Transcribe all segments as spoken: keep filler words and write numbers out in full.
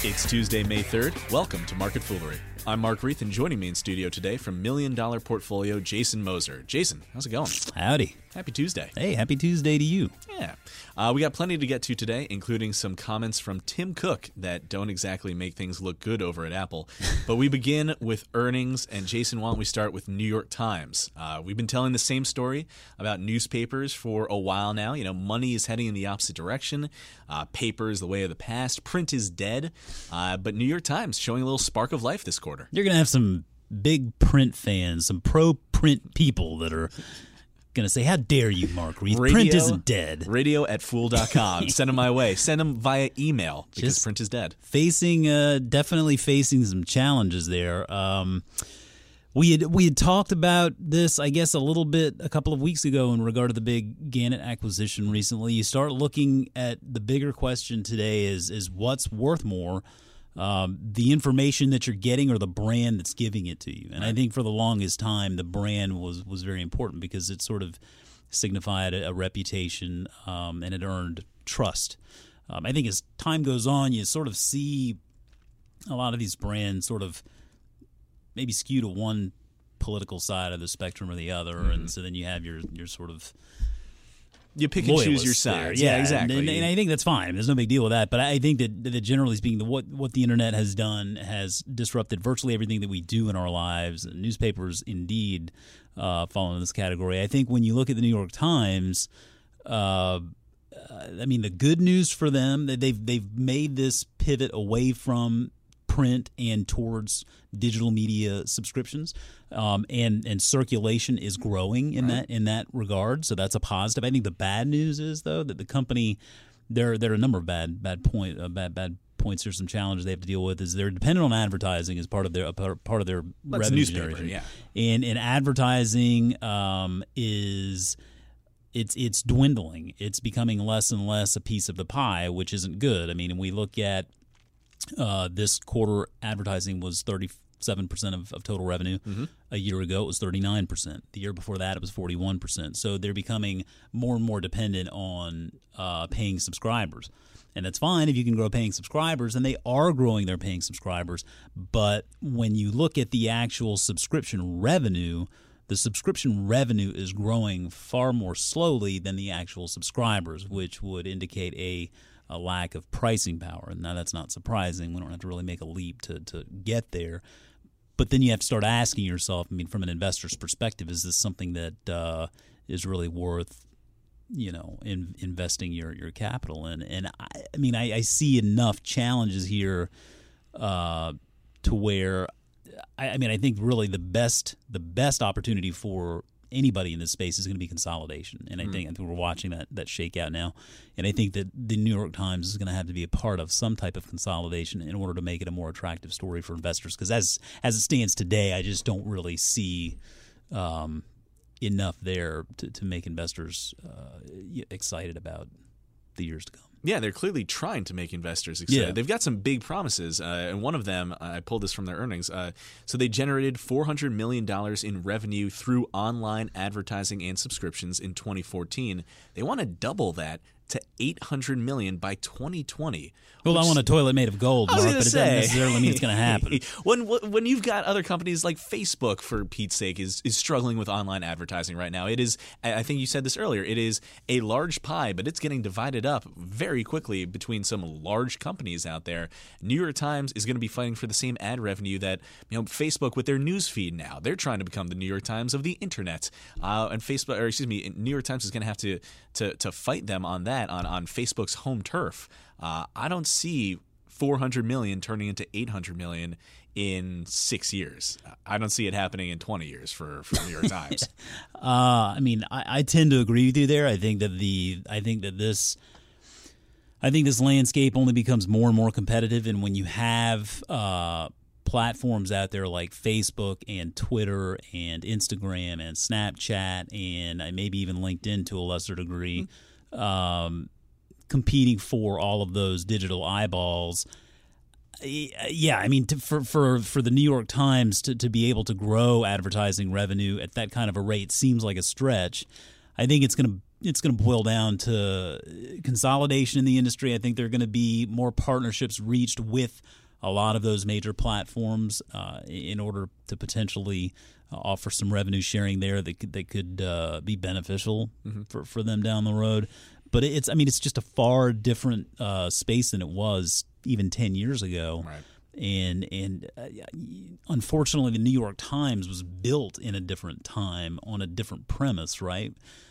It's Tuesday, May third. Welcome to Market Foolery. I'm Mark Reith, and joining me in studio today from Million Dollar Portfolio, Jason Moser. Jason, how's it going? Howdy. Happy Tuesday. Hey, happy Tuesday to you. Yeah. Uh, we got plenty to get to today, including some comments from Tim Cook that don't exactly make things look good over at Apple. But we begin with earnings, and Jason, why don't we start with New York Times? Uh, we've been telling the same story about newspapers for a while now. You know, money is heading in the opposite direction. Uh, paper is the way of the past. Print is dead. Uh, but New York Times showing a little spark of life this quarter. You're going to have some big print fans, some pro-print people that are going to say, how dare you, Mark Reith? Radio, print isn't dead. Radio at fool dot com. Send them my way. Send them via email because Just print is dead. Facing, uh, definitely facing some challenges there. Um, we had we had talked about this, I guess, a little bit a couple of weeks ago in regard to the big Gannett acquisition recently. You start looking at the bigger question today is is what's worth more, um, the information that you're getting or the brand that's giving it to you. And right. I think for the longest time, the brand was, was very important because it sort of signified a, a reputation um, and it earned trust. Um, I think as time goes on, you sort of see a lot of these brands sort of maybe skew to one political side of the spectrum or the other, mm-hmm. and so then you have your your sort of you pick and choose your sides. Yeah, yeah, exactly. And, and, and I think that's fine. There's no big deal with that. But I think that, that generally speaking, the, what what the internet has done has disrupted virtually everything that we do in our lives. Newspapers, indeed, uh, fall in this category. I think when you look at the New York Times, uh, I mean, the good news for them that they've they've made this pivot away from print and towards digital media subscriptions, um, and and circulation is growing in right. that in that regard. So that's a positive. I think the bad news is though that the company there there are a number of bad bad point uh, bad bad points. There's some challenges they have to deal with. Is they're dependent on advertising as part of their part of their that's revenue newspaper, generation. Yeah, and and advertising um, is. It's it's dwindling. It's becoming less and less a piece of the pie, which isn't good. I mean, we look at uh, this quarter, advertising was thirty-seven percent of, of total revenue. Mm-hmm. A year ago, it was thirty-nine percent. The year before that, it was forty-one percent. So they're becoming more and more dependent on uh, paying subscribers. And that's fine if you can grow paying subscribers, and they are growing their paying subscribers. But when you look at the actual subscription revenue, the subscription revenue is growing far more slowly than the actual subscribers, which would indicate a, a lack of pricing power. Now, that's not surprising. We don't have to really make a leap to, to get there. But then you have to start asking yourself, I mean, from an investor's perspective, is this something that uh, is really worth, you know, in, investing your, your capital in? And, I, I mean, I, I see enough challenges here uh, to where – I mean, I think really the best the best opportunity for anybody in this space is going to be consolidation, and I think, mm. I think we're watching that that shakeout now. And I think that the New York Times is going to have to be a part of some type of consolidation in order to make it a more attractive story for investors. Because as as it stands today, I just don't really see um, enough there to, to make investors uh, excited about the years to come. Yeah, they're clearly trying to make investors excited. Yeah. They've got some big promises, uh, and one of them, I pulled this from their earnings. Uh, so they generated four hundred million dollars in revenue through online advertising and subscriptions in twenty fourteen. They want to double that to eight hundred million dollars by twenty twenty. Well, which, I want a toilet made of gold, Mark, but it say, doesn't necessarily mean it's going to happen. when when you've got other companies like Facebook, for Pete's sake, is is struggling with online advertising right now. It is, I think you said this earlier, it is a large pie, but it's getting divided up very quickly between some large companies out there. New York Times is going to be fighting for the same ad revenue that, you know, Facebook with their news feed now. They're trying to become the New York Times of the internet, uh, and Facebook, or excuse me, New York Times is going to have to to to fight them on that. On, on Facebook's home turf. Uh, I don't see four hundred million dollars turning into eight hundred million dollars in six years. I don't see it happening in twenty years for, for New York Times. uh, I mean, I, I tend to agree with you there. I think that the I think that this I think this landscape only becomes more and more competitive, and when you have uh, platforms out there like Facebook and Twitter and Instagram and Snapchat and maybe even LinkedIn to a lesser degree, mm-hmm. um, competing for all of those digital eyeballs. Yeah, I mean, to, for for for the New York Times to, to be able to grow advertising revenue at that kind of a rate seems like a stretch. I think it's going to it's going to boil down to consolidation in the industry. I think there are going to be more partnerships reached with a lot of those major platforms uh, in order to potentially uh, offer some revenue sharing there that could, that could uh, be beneficial mm-hmm. for, for them down the road. But it's, I mean, it's just a far different uh, space than it was even ten years ago. Right. And and uh, unfortunately, the New York Times was built in a different time on a different premise, right?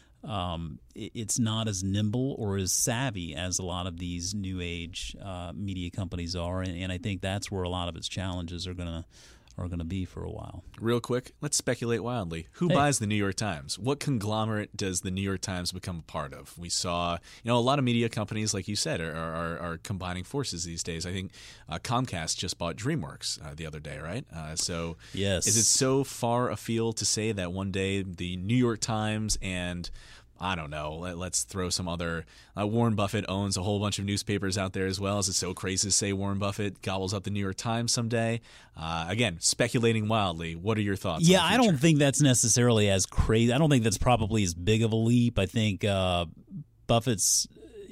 Um, it, it's not as nimble or as savvy as a lot of these new age uh, media companies are, and, and I think that's where a lot of its challenges are gonna are gonna be for a while. Real quick, let's speculate wildly. Who hey. buys the New York Times? What conglomerate does the New York Times become a part of? We saw, you know, a lot of media companies, like you said, are are, are combining forces these days. I think uh, Comcast just bought DreamWorks uh, the other day, right? Uh, so, yes. Is it so far afield to say that one day the New York Times and I don't know. Let, let's throw some other. Uh, Warren Buffett owns a whole bunch of newspapers out there as well. Is it so crazy to say Warren Buffett gobbles up the New York Times someday? Uh, again, speculating wildly. What are your thoughts? Yeah, on the I future? don't think that's necessarily as crazy. I don't think that's probably as big of a leap. I think uh, Buffett's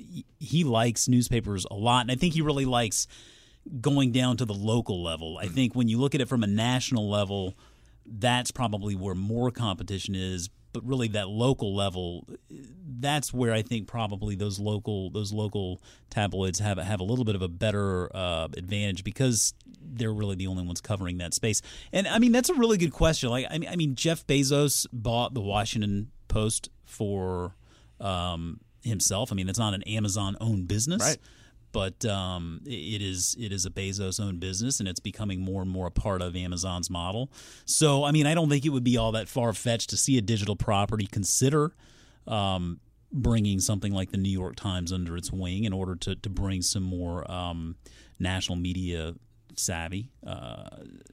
he likes newspapers a lot, and I think he really likes going down to the local level. I think when you look at it from a national level, that's probably where more competition is. But really, that local level, that's where I think probably those local those local tabloids have have a little bit of a better uh, advantage because they're really the only ones covering that space. And I mean, that's a really good question. Like, I mean, I mean, Jeff Bezos bought the Washington Post for um, himself. I mean, it's not an Amazon-owned business. Right. But um, it is it is a Bezos-owned business, and it's becoming more and more a part of Amazon's model. So, I mean, I don't think it would be all that far-fetched to see a digital property consider um, bringing something like the New York Times under its wing in order to, to bring some more um, national media savvy. Uh,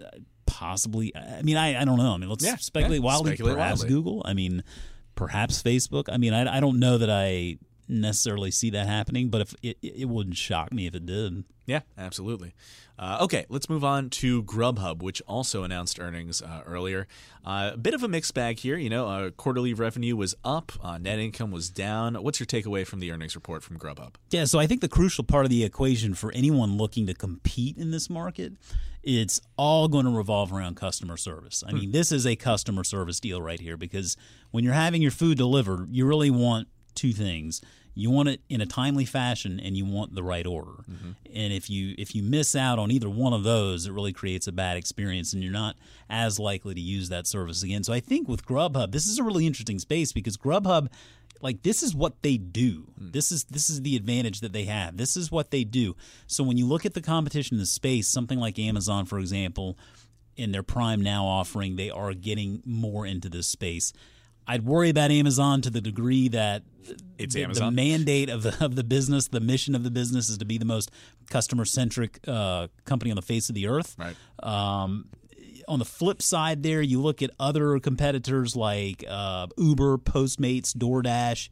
possibly, I mean, I, I don't know. I mean, let's yeah, speculate yeah. wildly. Speculate perhaps wildly. Google. I mean, perhaps Facebook. I mean, I, I don't know that I necessarily see that happening, but if it, it wouldn't shock me if it did. Yeah, absolutely. Uh, okay, let's move on to Grubhub, which also announced earnings uh, earlier. Uh, a bit of a mixed bag here. You know, uh, quarterly revenue was up, uh, net income was down. What's your takeaway from the earnings report from Grubhub? Yeah, so I think the crucial part of the equation for anyone looking to compete in this market, it's all going to revolve around customer service. I mean, hmm. this is a customer service deal right here because when you're having your food delivered, you really want two things. You want it in a timely fashion, and you want the right order. Mm-hmm. And if you if you miss out on either one of those, it really creates a bad experience, and you're not as likely to use that service again. So I think with Grubhub, this is a really interesting space because Grubhub, like this is what they do. Mm. This is this is the advantage that they have. This is what they do. So when you look at the competition in the space, something like Amazon, for example, in their Prime Now offering, they are getting more into this space. I'd worry about Amazon to the degree that it's the, Amazon. the mandate of the of the business, the mission of the business is to be the most customer-centric uh, company on the face of the earth. Right. Um, on the flip side there, you look at other competitors like uh, Uber, Postmates, DoorDash.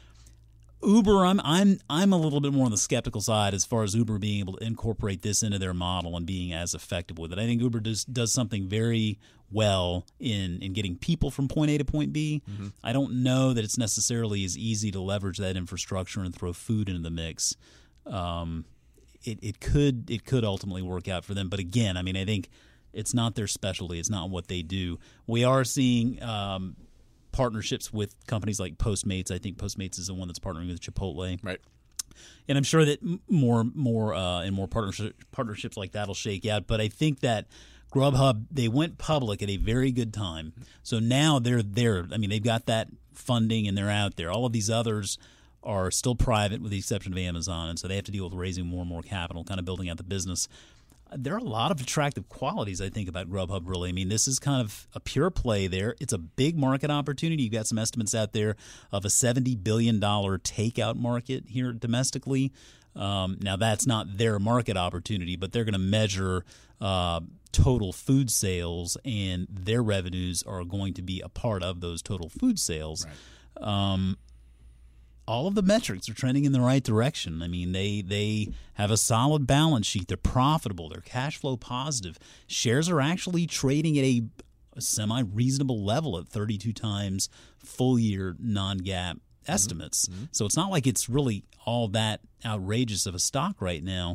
Uber, I'm I'm I'm a little bit more on the skeptical side as far as Uber being able to incorporate this into their model and being as effective with it. I think Uber does does something very well in in getting people from point A to point B. Mm-hmm. I don't know that it's necessarily as easy to leverage that infrastructure and throw food into the mix. Um, it it could it could ultimately work out for them, but again, I mean, I think it's not their specialty. It's not what they do. We are seeing Um, partnerships with companies like Postmates. I think Postmates is the one that's partnering with Chipotle. Right. And I'm sure that more more uh, and more partnership, partnerships like that will shake out. But I think that Grubhub, they went public at a very good time. So now they're there. I mean, they've got that funding and they're out there. All of these others are still private with the exception of Amazon. And so they have to deal with raising more and more capital, kind of building out the business. There are a lot of attractive qualities, I think, about Grubhub, really. I mean, this is kind of a pure play there. It's a big market opportunity. You've got some estimates out there of a seventy billion dollars takeout market here domestically. Um, now, that's not their market opportunity, but they're going to measure uh, total food sales, and their revenues are going to be a part of those total food sales. Right. Um All of the metrics are trending in the right direction. I mean, they they have a solid balance sheet. They're profitable. They're cash flow positive. Shares are actually trading at a, a semi-reasonable level at thirty-two times full-year non-GAAP estimates. Mm-hmm. So it's not like it's really all that outrageous of a stock right now.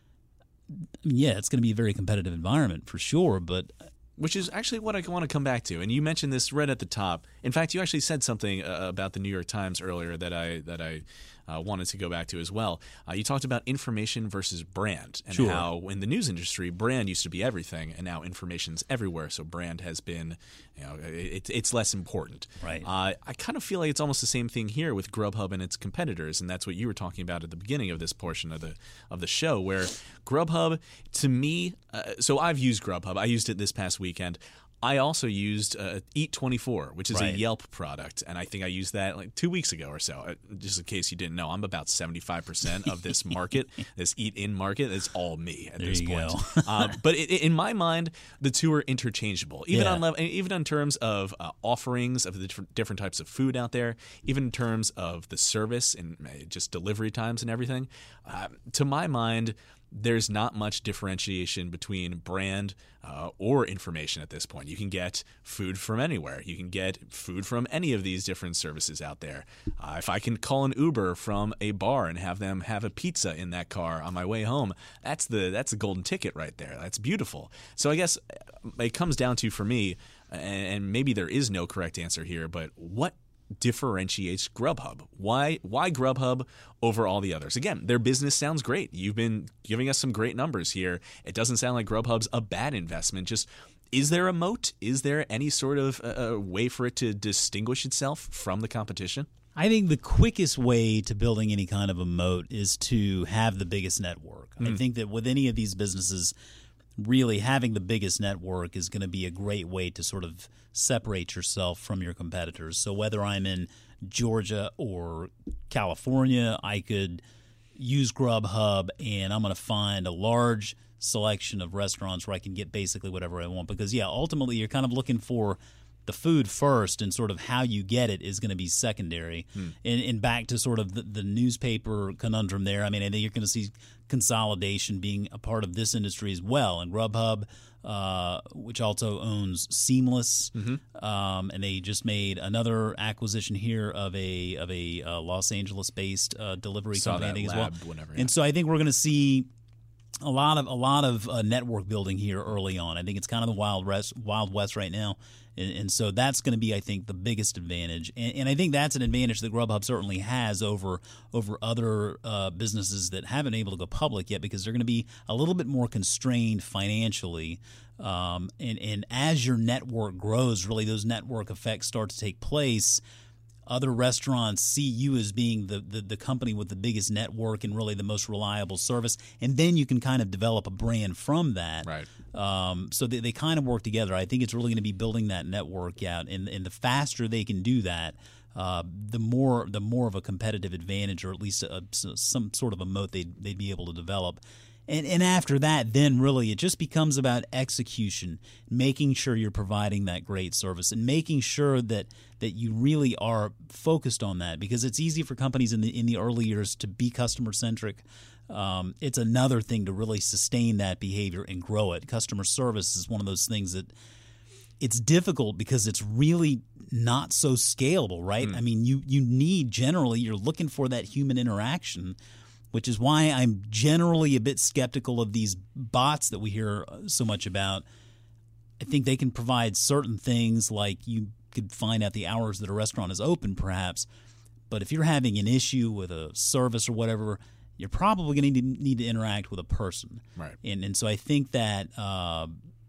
I mean, yeah, it's going to be a very competitive environment for sure, but which is actually what I want to come back to. And you mentioned this right at the top. In fact, you actually said something uh, about the New York Times earlier that I that I uh, wanted to go back to as well. Uh, you talked about information versus brand, and Sure. how in the news industry, brand used to be everything, and now information's everywhere. So brand has been, you know, it, it's less important. Right. Uh, I kind of feel like it's almost the same thing here with Grubhub and its competitors, and that's what you were talking about at the beginning of this portion of the of the show, where Grubhub, to me, uh, so I've used Grubhub. I used it this past weekend. I also used uh, Eat twenty-four, which is Right. a Yelp product, and I think I used that like two weeks ago or so. Uh, just in case you didn't know, I'm about seventy-five percent of this market, this Eat-in market. It's all me at There this you point. go. uh, but it, in my mind, the two are interchangeable, even Yeah. on level, even in terms of uh, offerings of the different, different types of food out there, even in terms of the service and uh, just delivery times and everything. Uh, to my mind, there's not much differentiation between brand uh, or information at this point. You can get food from anywhere. You can get food from any of these different services out there. Uh, if I can call an Uber from a bar and have them have a pizza in that car on my way home, that's the that's a golden ticket right there. That's beautiful. So I guess it comes down to, for me, and maybe there is no correct answer here, but what differentiates Grubhub? Why why Grubhub over all the others? Again, their business sounds great. You've been giving us some great numbers here. It doesn't sound like Grubhub's a bad investment. Just, is there a moat? Is there any sort of uh, way for it to distinguish itself from the competition? I think the quickest way to building any kind of a moat is to have the biggest network. Mm. I think that with any of these businesses, really having the biggest network is going to be a great way to sort of separate yourself from your competitors. So whether I'm in Georgia or California, I could use Grubhub and I'm going to find a large selection of restaurants where I can get basically whatever I want. Because, yeah, ultimately you're kind of looking for the food first, and sort of how you get it is going to be secondary. Hmm. And, and back to sort of the, the newspaper conundrum there, I mean, I think you're going to see consolidation being a part of this industry as well. And Grubhub, uh, which also owns Seamless, mm-hmm. um, and they just made another acquisition here of a of a uh, Los Angeles-based uh, delivery Saw company that as well. lab, whenever, yeah. And so I think we're going to see a lot of a lot of uh, network building here early on. I think it's kind of the wild west, wild west right now, and, and so that's going to be, I think, the biggest advantage. And, and I think that's an advantage that Grubhub certainly has over over other uh, businesses that haven't been able to go public yet, because they're going to be a little bit more constrained financially. Um, and and as your network grows, really those network effects start to take place. Other restaurants see you as being the, the, the company with the biggest network and really the most reliable service, and then you can kind of develop a brand from that. Right. Um, so they, they kind of work together. I think it's really going to be building that network out, and, and the faster they can do that, uh, the more the more of a competitive advantage, or at least a, some sort of a moat they'd, they'd be able to develop. And and after that, then really it just becomes about execution, making sure you're providing that great service and making sure that that you really are focused on that, because it's easy for companies in the in the early years to be customer centric. Um, it's another thing to really sustain that behavior and grow it. Customer service is one of those things that it's difficult because it's really not so scalable, right? Mm. I mean, you you need generally you're looking for that human interaction, which is why I'm generally a bit skeptical of these bots that we hear so much about. I think they can provide certain things, like you could find out the hours that a restaurant is open, perhaps. But if you're having an issue with a service or whatever, you're probably going to need to interact with a person. Right. And and so I think that uh,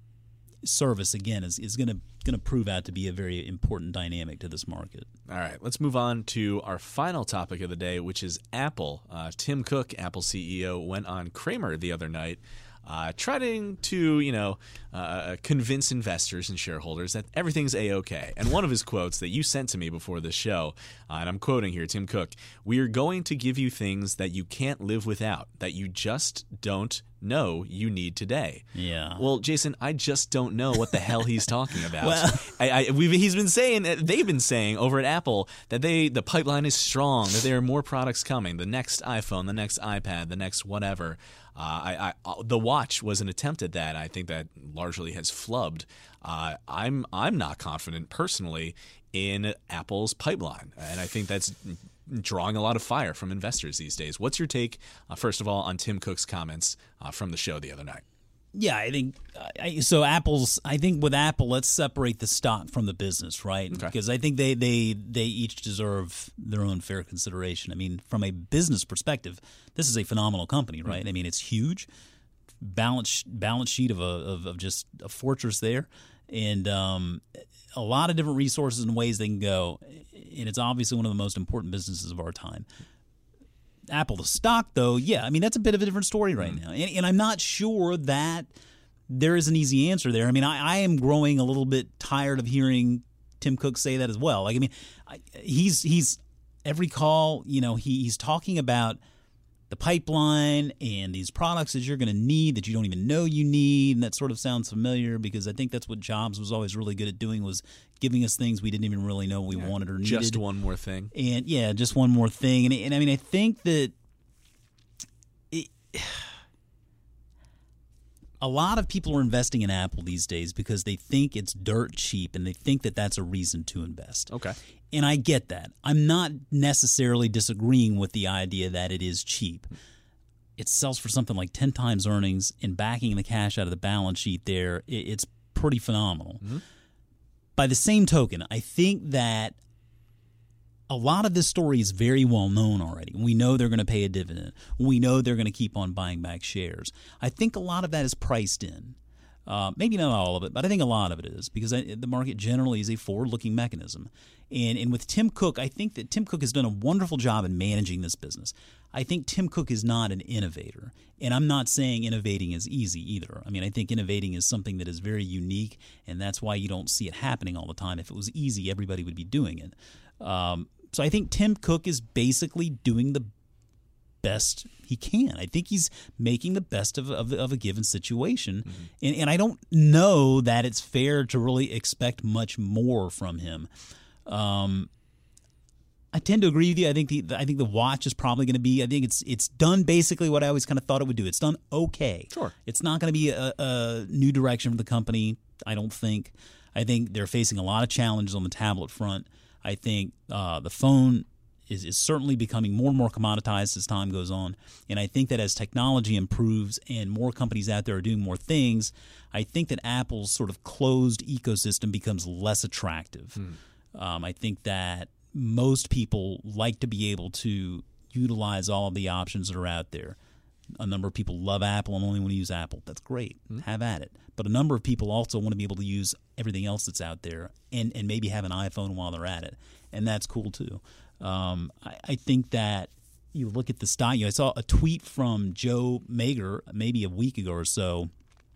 service, again, is, is going to going to prove out to be a very important dynamic to this market. All right, let's move on to our final topic of the day, which is Apple. Uh, Tim Cook, Apple C E O, went on Cramer the other night, uh, trying to, you know, uh, convince investors and shareholders that everything's A-okay. And one of his quotes that you sent to me before the show, uh, and I'm quoting here, Tim Cook, "We are going to give you things that you can't live without, that you just don't know you need today." Yeah. Well, Jason, I just don't know what the hell he's talking about. Well, I, I, we've, he's been saying, they've been saying over at Apple that they the pipeline is strong, that there are more products coming. The next iPhone, the next iPad, the next whatever. Uh, I, I, the watch was an attempt at that. I think that largely has flubbed. Uh, I'm I'm not confident personally in Apple's pipeline. And I think that's drawing a lot of fire from investors these days. What's your take, uh, first of all, on Tim Cook's comments uh, from the show the other night? Yeah, I think I, so. Apple's. I think with Apple, let's separate the stock from the business, right? Okay. Because I think they, they they each deserve their own fair consideration. I mean, from a business perspective, this is a phenomenal company, right? Mm-hmm. I mean, it's huge, balance balance sheet of a of, of just a fortress there, and um, a lot of different resources and ways they can go, and it's obviously one of the most important businesses of our time. Apple, the stock, though, yeah, I mean, that's a bit of a different story right mm-hmm. now. And, and I'm not sure that there is an easy answer there. I mean, I, I am growing a little bit tired of hearing Tim Cook say that as well. Like, I mean, I, he's he's every call, you know, he, he's talking about the pipeline and these products that you're going to need that you don't even know you need. And that sort of sounds familiar because I think that's what Jobs was always really good at doing, was giving us things we didn't even really know we yeah, wanted or needed. Just one more thing. And yeah, just one more thing. And, and I mean, I think that it, a lot of people are investing in Apple these days because they think it's dirt cheap and they think that that's a reason to invest. Okay. And I get that. I'm not necessarily disagreeing with the idea that it is cheap. It sells for something like ten times earnings, and backing the cash out of the balance sheet there, it's pretty phenomenal. Mm-hmm. By the same token, I think that a lot of this story is very well known already. We know they're going to pay a dividend. We know they're going to keep on buying back shares. I think a lot of that is priced in. Uh, maybe not all of it, but I think a lot of it is, because I, the market generally is a forward-looking mechanism. And, and with Tim Cook, I think that Tim Cook has done a wonderful job in managing this business. I think Tim Cook is not an innovator, and I'm not saying innovating is easy either. I mean, I think innovating is something that is very unique, and that's why you don't see it happening all the time. If it was easy, everybody would be doing it. Um, so I think Tim Cook is basically doing the best he can. I think he's making the best of of, of a given situation, mm-hmm. and and I don't know that it's fair to really expect much more from him. Um, I tend to agree with you. I think the I think the watch is probably going to be. I think it's it's done basically what I always kind of thought it would do. It's done okay. Sure. It's not going to be a, a new direction for the company, I don't think. I think they're facing a lot of challenges on the tablet front. I think uh, the phone is, is certainly becoming more and more commoditized as time goes on. And I think that as technology improves and more companies out there are doing more things, I think that Apple's sort of closed ecosystem becomes less attractive. Hmm. Um, I think that most people like to be able to utilize all of the options that are out there. A number of people love Apple and only want to use Apple. That's great. Hmm. Have at it. But a number of people also want to be able to use everything else that's out there and, and maybe have an iPhone while they're at it. And that's cool too. Um, I, I think that you look at the stock. You know, I saw a tweet from Joe Mager maybe a week ago or so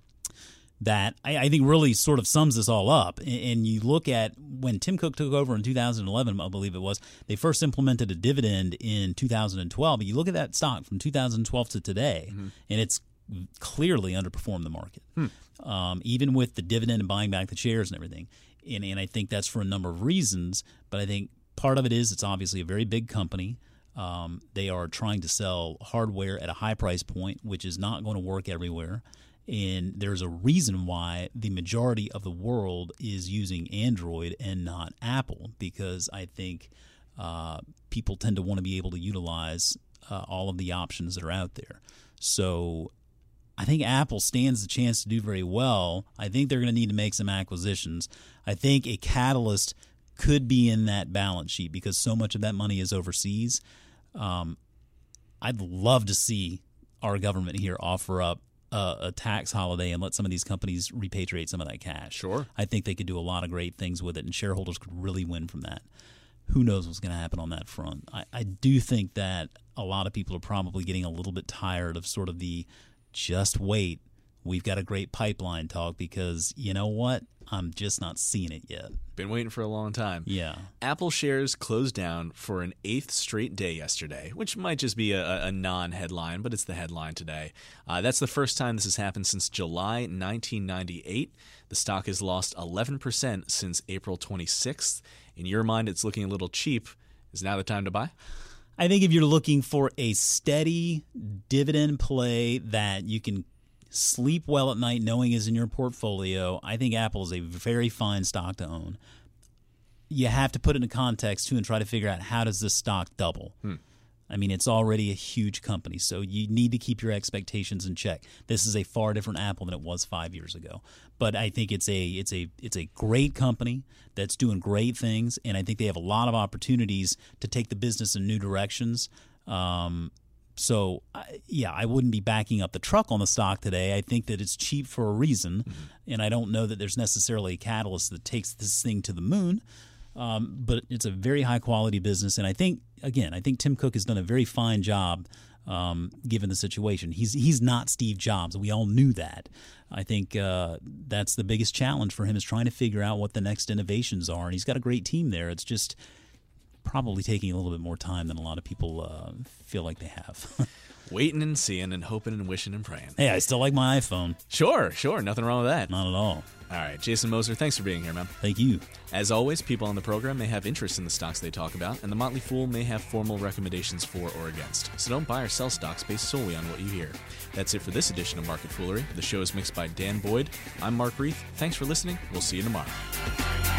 that I, I think really sort of sums this all up. And, and you look at when Tim Cook took over in two thousand eleven, I believe it was, they first implemented a dividend in two thousand twelve. But you look at that stock from two thousand twelve to today, mm-hmm. and it's clearly underperformed the market, hmm. um, even with the dividend and buying back the shares and everything. And, and I think that's for a number of reasons. But I think part of it is it's obviously a very big company. Um, they are trying to sell hardware at a high price point, which is not going to work everywhere. And there's a reason why the majority of the world is using Android and not Apple, because I think uh, people tend to want to be able to utilize uh, all of the options that are out there. So I think Apple stands the chance to do very well. I think they're going to need to make some acquisitions. I think a catalyst could be in that balance sheet because so much of that money is overseas. Um, I'd love to see our government here offer up a, a tax holiday and let some of these companies repatriate some of that cash. Sure. I think they could do a lot of great things with it, and shareholders could really win from that. Who knows what's going to happen on that front? I, I do think that a lot of people are probably getting a little bit tired of sort of the just wait, we've got a great pipeline talk, because you know what? I'm just not seeing it yet. Been waiting for a long time. Yeah. Apple shares closed down for an eighth straight day yesterday, which might just be a, a non-headline, but it's the headline today. Uh, that's the first time this has happened since July nineteen ninety-eight. The stock has lost eleven percent since April twenty-sixth. In your mind, it's looking a little cheap. Is now the time to buy? I think if you're looking for a steady dividend play that you can sleep well at night knowing is in your portfolio, I think Apple is a very fine stock to own. you have to put it in context, too, and try to figure out how does this stock double. Hmm. I mean, it's already a huge company, so you need to keep your expectations in check. This is a far different Apple than it was five years ago. But I think it's a it's a it's a great company that's doing great things, and I think they have a lot of opportunities to take the business in new directions. Um, so, I, yeah, I wouldn't be backing up the truck on the stock today. I think that it's cheap for a reason, mm-hmm. and I don't know that there's necessarily a catalyst that takes this thing to the moon. Um, but it's a very high-quality business, and I think, again, I think Tim Cook has done a very fine job um, given the situation. He's he's not Steve Jobs. We all knew that. I think uh, that's the biggest challenge for him is trying to figure out what the next innovations are, and he's got a great team there. It's just probably taking a little bit more time than a lot of people uh, feel like they have. Waiting and seeing and hoping and wishing and praying. Hey, I still like my iPhone. Sure, sure. Nothing wrong with that. Not at all. All right, Jason Moser, thanks for being here, man. Thank you. As always, people on the program may have interest in the stocks they talk about, and the Motley Fool may have formal recommendations for or against. So don't buy or sell stocks based solely on what you hear. That's it for this edition of Market Foolery. The show is mixed by Dan Boyd. I'm Mark Reith. Thanks for listening. We'll see you tomorrow.